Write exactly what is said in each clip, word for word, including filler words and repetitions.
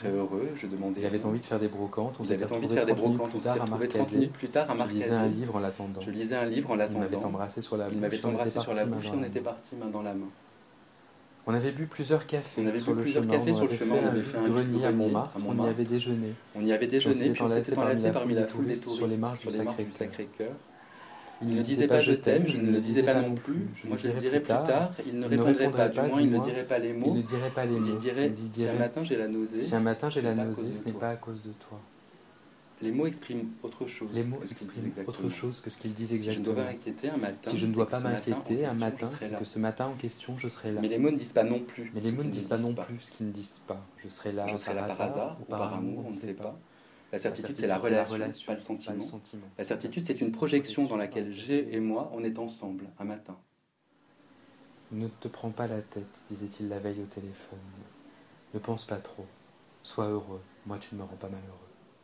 serais heureux. Je demandais. Il avait envie de faire des brocantes. On Il s'était avait envie de retrouvés faire des trente minutes brocantes. On plus tard s'était à retrouvés trente Marcadet. minutes plus tard à Je lisais un Marcadet. livre en l'attendant. Je lisais un livre en Il m'avait l'attendant. embrassé sur la Il bouche. m'avait et on était embrassé sur la partis bouche main et dans on la était main. partis main dans la main. On avait bu plusieurs cafés On avait sur bu le plusieurs chemin. cafés On sur le avait chemin. fait On un avait fait un vide-grenier à vide-grenier Montmartre. à On y Montmartre. avait déjeuné. On y avait déjeuné, s'était puis on s'était enlacé parmi la foule des touristes touristes sur les marches sur du les marches du Sacré-Cœur. Sacré-Cœur. Il Il ne disait pas je t'aime, je ne le disais pas non plus. Je Moi le je le dirais dirais plus plus tard. tard. Il ne Il ne répondrait pas, répondrait du pas, moins du il ne moins. dirait pas les Il mots. ne dirait pas les Mais il mots. dirait mais il si un dirait matin j'ai la nausée. si un matin j'ai la ce n'est pas à cause nausée, de ce n'est toi. pas à cause de toi. Les mots expriment autre chose. Les mots que ce qu'ils disent expriment exactement. autre chose que ce qu'ils disent Si je ne dois exactement. pas m'inquiéter un matin, Si je ne c'est dois que pas ce matin, en m'inquiéter un question, matin, je serai c'est là. que ce matin en question, je serai là. Mais les mots ne disent pas non plus. Mais les ce mots ne qu'ils disent pas non pas. plus ce qu'ils ne disent pas. Je serai là, Je serai là par hasard ou par amour, on ne sait pas. La certitude, c'est la relation, pas le sentiment. La certitude, c'est une projection dans laquelle j'ai et moi, on est ensemble, un matin. Ne te prends pas la tête, disait-il la veille au téléphone. Ne pense pas trop. Sois heureux. Moi, tu ne me rends pas malheureux.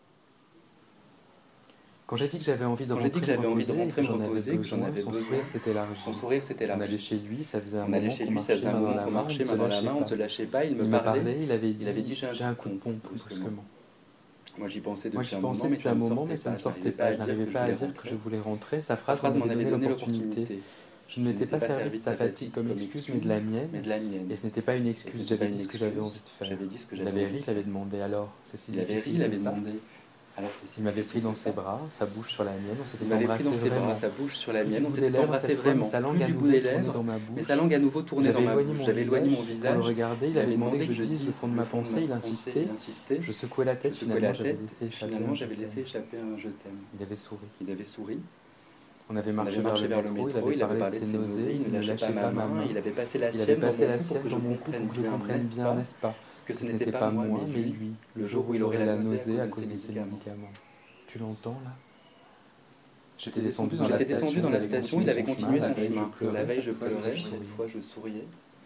Quand j'ai dit que j'avais envie de Quand j'ai dit rentrer que j'avais envie de me rentrer me reposer, reposer, que j'en avais son besoin, sourire s'était élargi. son sourire s'était On élargi. allait chez lui, ça faisait un On moment allait chez qu'on lui, ça faisait un marchait main moment dans la qu'on main, marchait on main ne dans se la main, on lâchait ne se pas. lâchait pas. Il Il me me parlait, parlait, il avait dit il avait dit j'ai j'ai un un coup coup de pompe brusquement. brusquement. Moi j'y pensais Moi, depuis j'y un pensais moment, mais depuis ça un ne moment, sortait mais ça ne pas. sortait pas. Je n'arrivais pas à dire que je voulais rentrer. Sa Sa phrase phrase m'en m'en avait avait donné donné l'opportunité. l'opportunité. Je ne m'étais pas servi de sa fatigue comme excuse, mais de la mienne. Mais de la mienne. Et ce n'était pas une Et excuse, ce n'était j'avais pas dit une ce que j'avais excuse. envie de faire. J'avais dit ce que Il j'avais avait envie ri, de il avait faire. demandé alors, c'est si Il avait ri, difficile il que avait ça. demandé. Alors c'est si Il m'avait difficile pris dans que ses ça. bras, sa bouche sur la mienne, on Il s'était m'avait pris embrassé dans ses bras, vraiment. sa bouche sur la Plus mienne, du on bout des s'était lèvres, embrassé cette fois, mais vraiment. sa langue Plus à du bout nouveau des tournée lèvres, dans ma mais bouche. sa langue à nouveau tournée dans J'avais ma éloigné bouche. mon J'avais éloigné mon visage visage. pour le regarder, il avait demandé que je dise dise le fond de ma pensée, il insistait. Il insistait. Je secouais la tête, Je secouais finalement la j'avais tête. laissé échapper Finalement un j'avais je laissé t'aime. échapper un je t'aime. Il avait souri. Il avait souri. On avait On marché avait vers marché le vers le métro, métro, il avait parlé de ses nausées, il ne lâchait pas ma main. il avait passé la Il avait sienne dans passé mon la cou sienne pour que dans je mon cou comprenne pour que je bien, comprenne n'est-ce bien, pas, n'est-ce pas, que que ce n'était pas moi, mais lui, le jour où il aurait la nausée à cause de ses médicaments. Tu l'entends là? J'étais descendu dans la J'étais descendu dans la station, il avait continué son chemin. La veille, je pleurais, je cette fois, je souriais.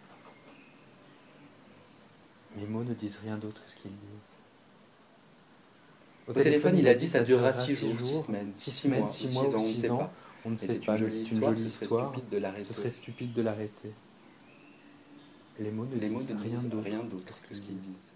Mes mots ne disent rien d'autre que ce qu'ils disent. Au téléphone, il a dit ça durera six jours, six semaines, six semaines, six mois ou six ans. On ne sait pas, mais c'est une jolie histoire. Ce serait stupide de l'arrêter. Les mots ne disent rien d'autre que ce qu'ils disent.